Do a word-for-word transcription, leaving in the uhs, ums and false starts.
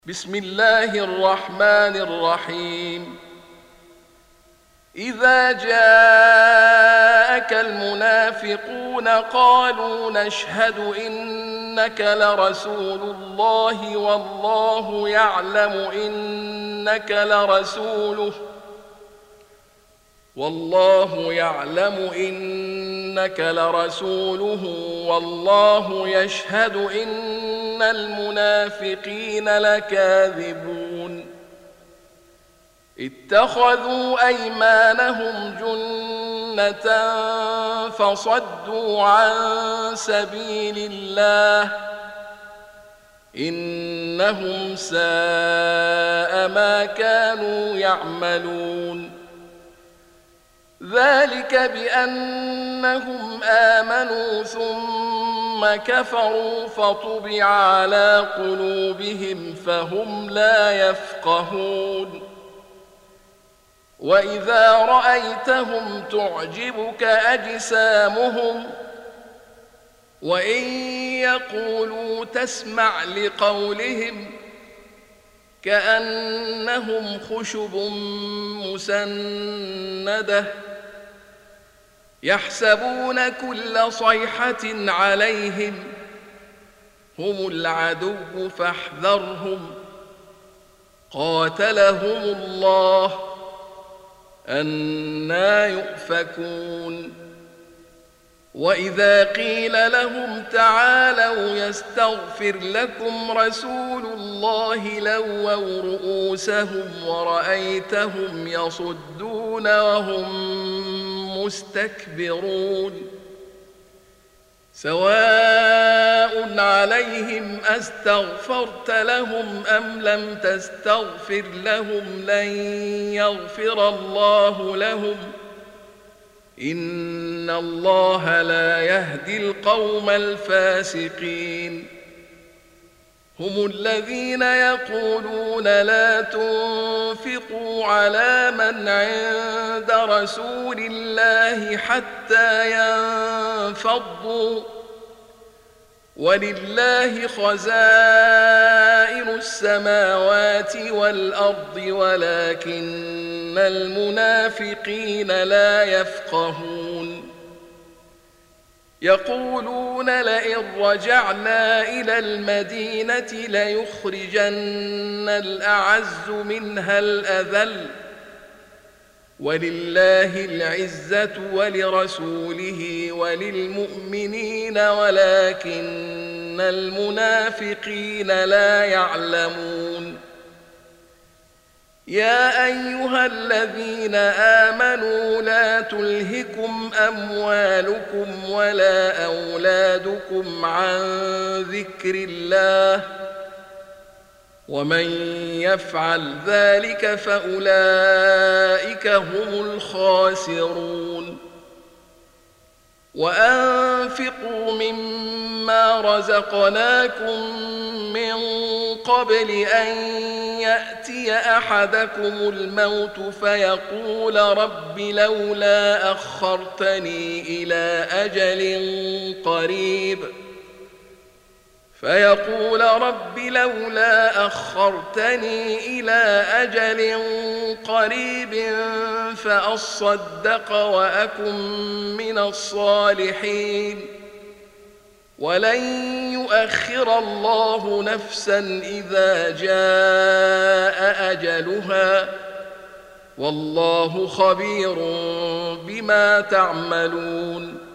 بسم الله الرحمن الرحيم إذا جاءك المنافقون قالوا نشهد إنك لرسول الله والله يعلم إنك لرسوله والله يعلم إنك لرسوله والله يشهد إن المنافقين لكاذبون اتخذوا أيمانهم جنة فصدوا عن سبيل الله إنهم ساء ما كانوا يعملون ذلك بأنهم آمنوا ثم كفروا فطبع على قلوبهم فهم لا يفقهون وإذا رأيتهم تعجبك أجسامهم وإن يقولوا تسمع لقولهم كأنهم خشب مسندة يحسبون كل صيحة عليهم هم العدو فاحذرهم قاتلهم الله أنى يؤفكون وإذا قيل لهم تعالوا يستغفر لكم رسول الله لووا رؤوسهم ورأيتهم يصدون وهم مستكبرون سواء عليهم أستغفرت لهم أم لم تستغفر لهم لن يغفر الله لهم إن الله لا يهدي القوم الفاسقين هم الذين يقولون لا تنفقوا على من عند رسول الله حتى ينفضوا ولله خزائن السماوات والأرض ولكن المنافقين لا يفقهون يقولون لئن رجعنا إلى المدينة ليخرجن الأعز منها الأذل ولله العزة ولرسوله وللمؤمنين ولكن المنافقين لا يعلمون يا أيها الذين آمنوا لا تلهكم أموالكم ولا أولادكم عن ذكر الله ومن يفعل ذلك فأولئك هم الخاسرون وأنفقوا مما رزقناكم من قبل أن يأتي أحدكم الموت فيقول رب لولا أخرتني إلى أجل قريب فيقول رب لولا أخرتني إلى أجل قريب فأصدق وأكن من الصالحين ولن يؤخر الله نفسا إذا جاء أجلها والله خبير بما تعملون